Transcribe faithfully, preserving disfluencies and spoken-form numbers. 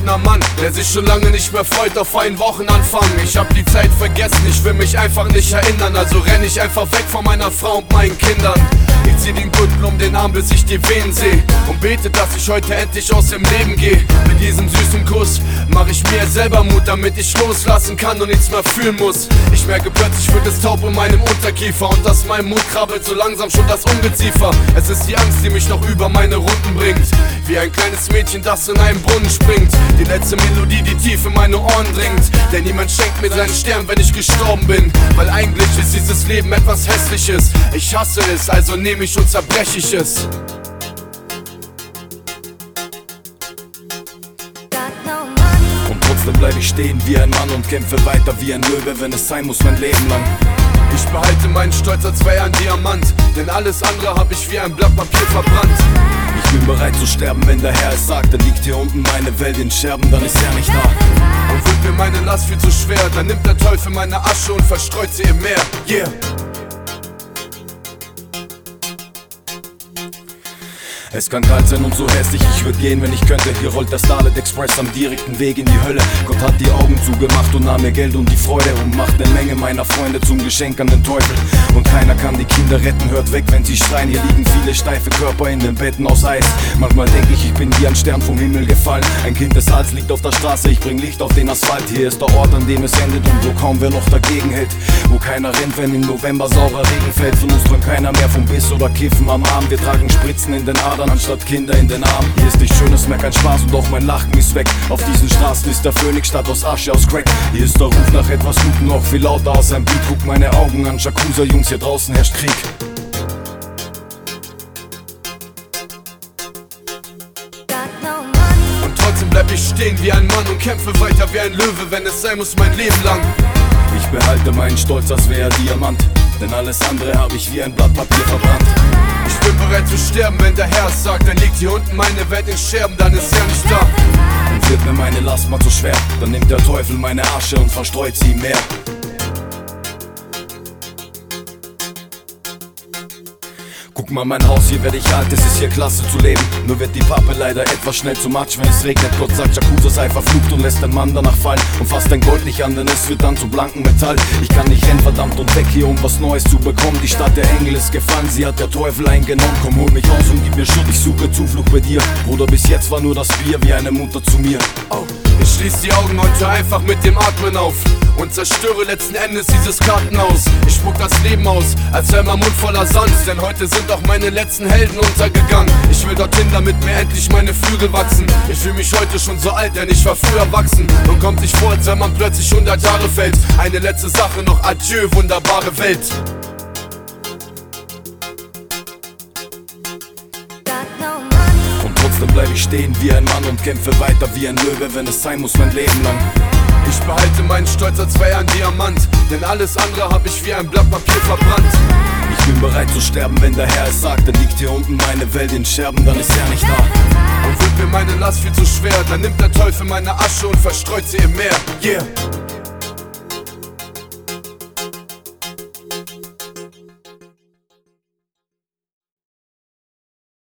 gestandener Mann, der sich schon lange nicht mehr freut auf einen Wochenanfang. Ich hab die Zeit vergessen, ich will mich einfach nicht erinnern, also renn ich einfach weg von meiner Frau und meinen Kindern. Ich zieh den Gürtel um den Arm, bis ich die Venen seh und bete, dass ich heute endlich aus dem Leben geh. Mit diesem süßen Kuss mach ich mir selber Mut, damit ich loslassen kann und nichts mehr fühlen muss. Ich merke plötzlich, wird es taub in meinem Unterkiefer und aus meinem Mund krabbelt so langsam schon das Ungeziefer. Es ist die Angst, die mich noch über meine Runden bringt, wie ein kleines Mädchen, das in einen Brunnen springt. Die letzte Melodie, die tief in meine Ohren dringt, denn niemand schenkt mir seinen Stern, wenn ich gestorben bin. Weil eigentlich ist dieses Leben etwas Hässliches. Ich hasse es, also nehme ich und zerbrech ich es. Und trotzdem bleib ich stehen wie ein Mann und kämpfe weiter wie ein Löwe, wenn es sein muss, mein Leben lang. Ich behalte meinen Stolz, als wäre er ein Diamant, denn alles andere hab ich wie ein Blatt Papier verbrannt. Ich bin bereit zu sterben, wenn der Herr es sagt, dann liegt hier unten meine Welt in Scherben, dann ist er nicht da. Und wird mir meine Last viel zu schwer, dann nimmt der Teufel meine Asche und verstreut sie im Meer. Yeah! Es kann kalt sein und so hässlich, ich würd gehen, wenn ich könnte. Hier rollt der Starlight Express am direkten Weg in die Hölle. Gott hat die Augen zugemacht und nahm mir Geld und die Freude und macht eine Menge meiner Freunde zum Geschenk an den Teufel. Und keiner kann die Kinder retten, hört weg, wenn sie schreien. Hier liegen viele steife Körper in den Betten aus Eis. Manchmal denk ich, ich bin wie ein Stern vom Himmel gefallen. Ein Kind des Hals liegt auf der Straße, ich bring Licht auf den Asphalt. Hier ist der Ort, an dem es endet und wo kaum wer noch dagegen hält. Wo keiner rennt, wenn im November saurer Regen fällt. Von uns träumt keiner mehr vom Biss oder Kiffen am Arm. Wir tragen Spritzen in den Adern anstatt Kinder in den Armen. Hier ist nichts Schönes, mehr kein Spaß und auch mein Lachen ist weg. Auf diesen Straßen ist der Phönix statt aus Asche aus Crack. Hier ist der Ruf nach etwas Gutem noch viel lauter aus einem Beat. Guck meine Augen an, Yakuza Jungs, hier draußen herrscht Krieg. Und trotzdem bleib ich stehen wie ein Mann und kämpfe weiter wie ein Löwe, wenn es sein muss, mein Leben lang. Ich behalte meinen Stolz, als wäre er Diamant, denn alles andere habe ich wie ein Blatt Papier verbrannt. Ich bin bereit zu sterben, wenn der Herr es sagt, dann liegt hier unten meine Welt in Scherben, dann ist er nicht da. Und wird mir meine Last mal zu schwer, dann nimmt der Teufel meine Asche und verstreut sie im Meer. Guck mal mein Haus, hier werd ich alt, es ist hier klasse zu leben. Nur wird die Pappe leider etwas schnell zu matsch, wenn es regnet. Gott sagt, Yakuza sei verflucht und lässt den Mann danach fallen. Und fasst dein Gold nicht an, denn es wird dann zu blankem Metall. Ich kann nicht rennen, verdammt, und weg hier, um was Neues zu bekommen. Die Stadt der Engel ist gefallen, sie hat der Teufel eingenommen. Komm, hol mich raus und gib mir Schutz, ich suche Zuflucht bei dir. Bruder, bis jetzt war nur das Bier wie eine Mutter zu mir. Oh. Ich schließ die Augen heute einfach mit dem Atmen auf und zerstöre letzten Endes dieses Kartenhaus. Ich spuck das Leben aus, als wäre mein Mund voller Sand, denn heute sind auch meine letzten Helden untergegangen. Ich will dorthin, damit mir endlich meine Flügel wachsen. Ich fühl mich heute schon so alt, denn ich war früher erwachsen. Und kommt sich vor, als wenn man plötzlich hundert Jahre fällt. Eine letzte Sache noch, adieu, wunderbare Welt. Und trotzdem bleib ich stehen wie ein Mann und kämpfe weiter wie ein Löwe, wenn es sein muss, mein Leben lang. Ich behalte meinen Stolz, als wäre er ein Diamant, denn alles andere hab ich wie ein Blatt Papier verbrannt. Ich bin bereit zu sterben, wenn der Herr es sagt, dann liegt hier unten meine Welt in Scherben, dann ist er nicht da. Und wird mir meine Last viel zu schwer, dann nimmt der Teufel meine Asche und verstreut sie im Meer. Yeah!